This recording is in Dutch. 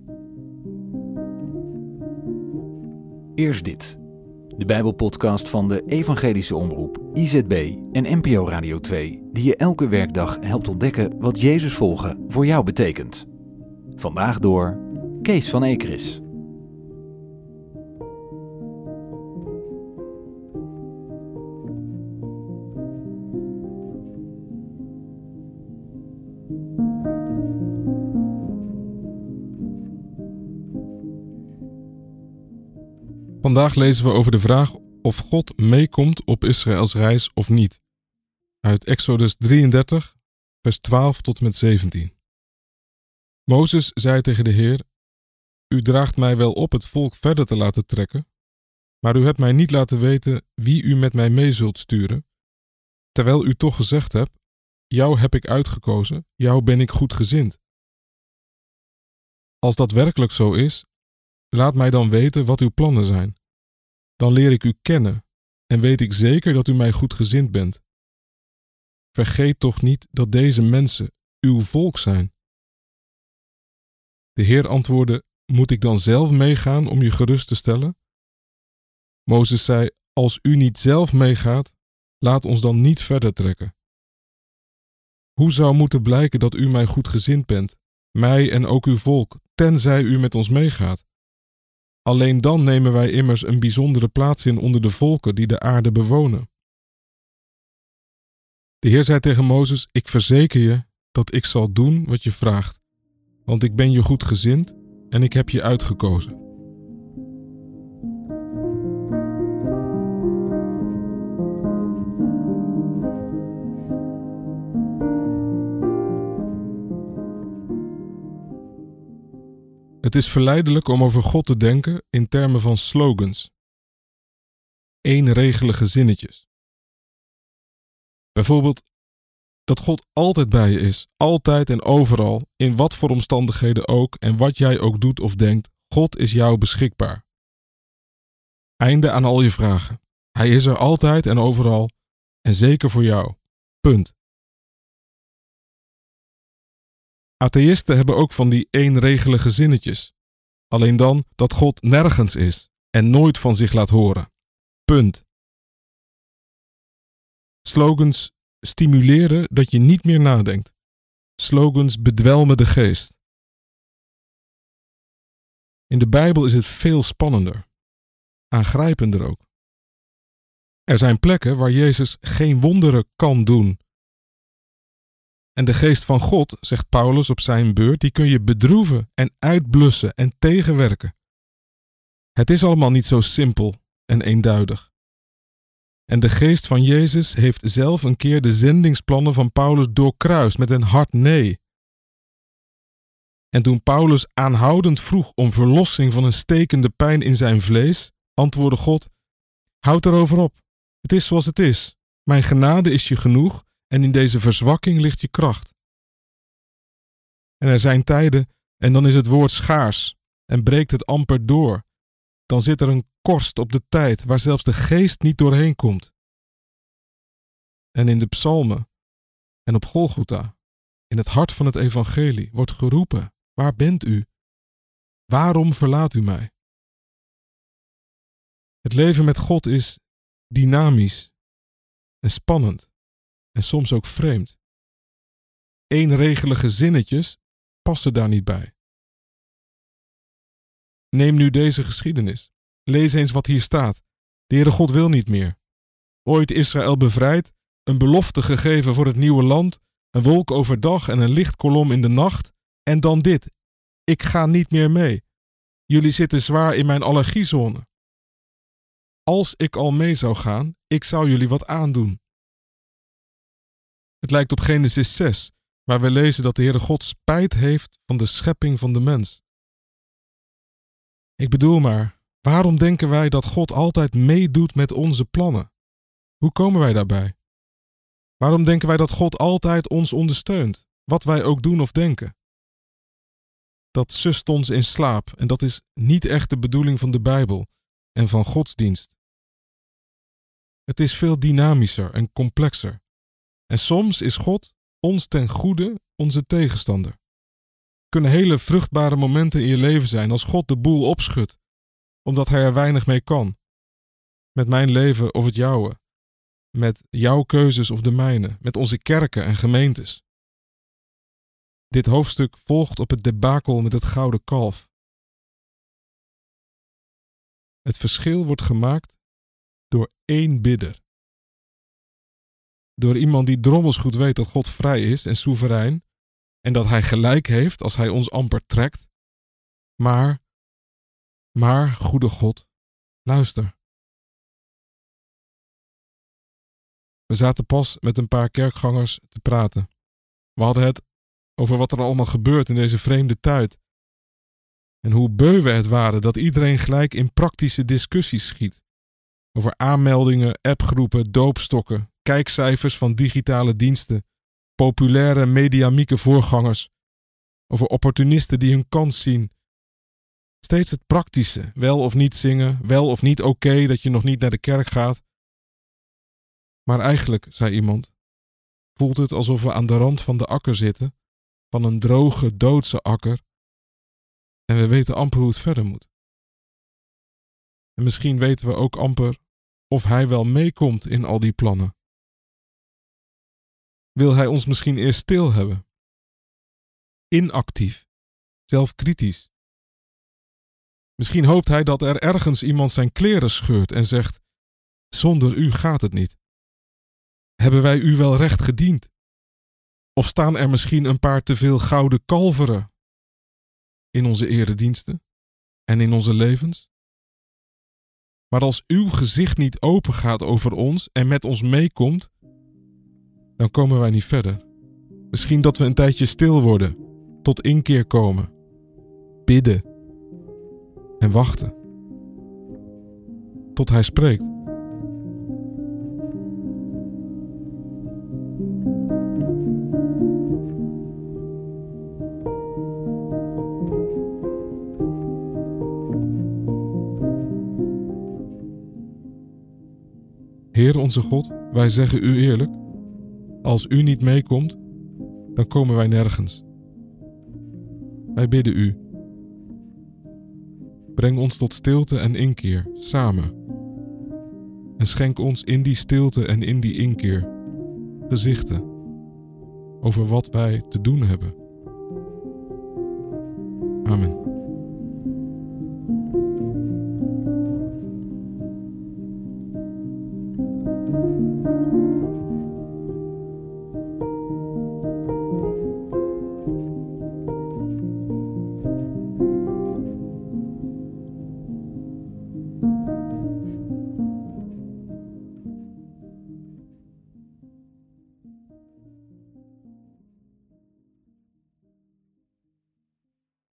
Eerst dit. De Bijbelpodcast van de Evangelische Omroep, IZB en NPO Radio 2, die je elke werkdag helpt ontdekken wat Jezus volgen voor jou betekent. Vandaag door Kees van Ekeris. Vandaag lezen we over de vraag of God meekomt op Israëls reis of niet. Uit Exodus 33, vers 12 tot en met 17. Mozes zei tegen de Heer: U draagt mij wel op het volk verder te laten trekken, maar u hebt mij niet laten weten wie u met mij mee zult sturen, terwijl u toch gezegd hebt: Jou heb ik uitgekozen, jou ben ik goedgezind. Als dat werkelijk zo is, laat mij dan weten wat uw plannen zijn. Dan leer ik u kennen en weet ik zeker dat u mij goedgezind bent. Vergeet toch niet dat deze mensen uw volk zijn. De Heer antwoordde: Moet ik dan zelf meegaan om je gerust te stellen? Mozes zei: Als u niet zelf meegaat, laat ons dan niet verder trekken. Hoe zou moeten blijken dat u mij goedgezind bent, mij en ook uw volk, tenzij u met ons meegaat? Alleen dan nemen wij immers een bijzondere plaats in onder de volken die de aarde bewonen. De Heer zei tegen Mozes: Ik verzeker je dat ik zal doen wat je vraagt, want ik ben je goedgezind en ik heb je uitgekozen. Het is verleidelijk om over God te denken in termen van slogans. Eenregelige zinnetjes. Bijvoorbeeld dat God altijd bij je is, altijd en overal, in wat voor omstandigheden ook en wat jij ook doet of denkt, God is jou beschikbaar. Einde aan al je vragen. Hij is er altijd en overal en zeker voor jou. Punt. Atheïsten hebben ook van die eenregelige zinnetjes. Alleen dan dat God nergens is en nooit van zich laat horen. Punt. Slogans stimuleren dat je niet meer nadenkt. Slogans bedwelmen de geest. In de Bijbel is het veel spannender. Aangrijpender ook. Er zijn plekken waar Jezus geen wonderen kan doen. En de geest van God, zegt Paulus op zijn beurt, die kun je bedroeven en uitblussen en tegenwerken. Het is allemaal niet zo simpel en eenduidig. En de geest van Jezus heeft zelf een keer de zendingsplannen van Paulus doorkruist met een hard nee. En toen Paulus aanhoudend vroeg om verlossing van een stekende pijn in zijn vlees, antwoordde God: Houd erover op. Het is zoals het is. Mijn genade is je genoeg. En in deze verzwakking ligt je kracht. En er zijn tijden en dan is het woord schaars en breekt het amper door. Dan zit er een korst op de tijd waar zelfs de geest niet doorheen komt. En in de psalmen en op Golgotha, in het hart van het evangelie, wordt geroepen: Waar bent u? Waarom verlaat u mij? Het leven met God is dynamisch en spannend. En soms ook vreemd. Eenregelige zinnetjes passen daar niet bij. Neem nu deze geschiedenis. Lees eens wat hier staat. De Heere God wil niet meer. Ooit Israël bevrijd, een belofte gegeven voor het nieuwe land, een wolk overdag en een lichtkolom in de nacht, en dan dit: Ik ga niet meer mee. Jullie zitten zwaar in mijn allergiezone. Als ik al mee zou gaan, ik zou jullie wat aandoen. Het lijkt op Genesis 6, waar we lezen dat de Heere God spijt heeft van de schepping van de mens. Ik bedoel maar, waarom denken wij dat God altijd meedoet met onze plannen? Hoe komen wij daarbij? Waarom denken wij dat God altijd ons ondersteunt, wat wij ook doen of denken? Dat sust ons in slaap en dat is niet echt de bedoeling van de Bijbel en van godsdienst. Het is veel dynamischer en complexer. En soms is God ons ten goede onze tegenstander. kunnen hele vruchtbare momenten in je leven zijn als God de boel opschudt, omdat hij er weinig mee kan. Met mijn leven of het jouwe. Met jouw keuzes of de mijne. Met onze kerken en gemeentes. Dit hoofdstuk volgt op het debakel met het gouden kalf. Het verschil wordt gemaakt door één bidder. Door iemand die drommels goed weet dat God vrij is en soeverein en dat hij gelijk heeft als hij ons amper trekt. Maar, goede God, luister. We zaten pas met een paar kerkgangers te praten. We hadden het over wat er allemaal gebeurt in deze vreemde tijd. En hoe beu we het waren dat iedereen gelijk in praktische discussies schiet. Over aanmeldingen, appgroepen, doopstokken, kijkcijfers van digitale diensten, populaire mediamieke voorgangers, over opportunisten die hun kans zien. Steeds het praktische, wel of niet zingen, wel of niet oké dat je nog niet naar de kerk gaat. Maar eigenlijk, zei iemand, voelt het alsof we aan de rand van de akker zitten, van een droge, doodse akker, en we weten amper hoe het verder moet. En misschien weten we ook amper of hij wel meekomt in al die plannen. Wil hij ons misschien eerst stil hebben? Inactief, zelfkritisch. Misschien hoopt hij dat er ergens iemand zijn kleren scheurt en zegt: zonder u gaat het niet. Hebben wij u wel recht gediend? Of staan er misschien een paar te veel gouden kalveren in onze erediensten en in onze levens? Maar als uw gezicht niet open gaat over ons en met ons meekomt, dan komen wij niet verder. Misschien dat we een tijdje stil worden, tot inkeer komen, bidden en wachten. Tot hij spreekt. Heer onze God, wij zeggen u eerlijk, als u niet meekomt, dan komen wij nergens. Wij bidden u. Breng ons tot stilte en inkeer, samen. En schenk ons in die stilte en in die inkeer gezichten over wat wij te doen hebben. Amen.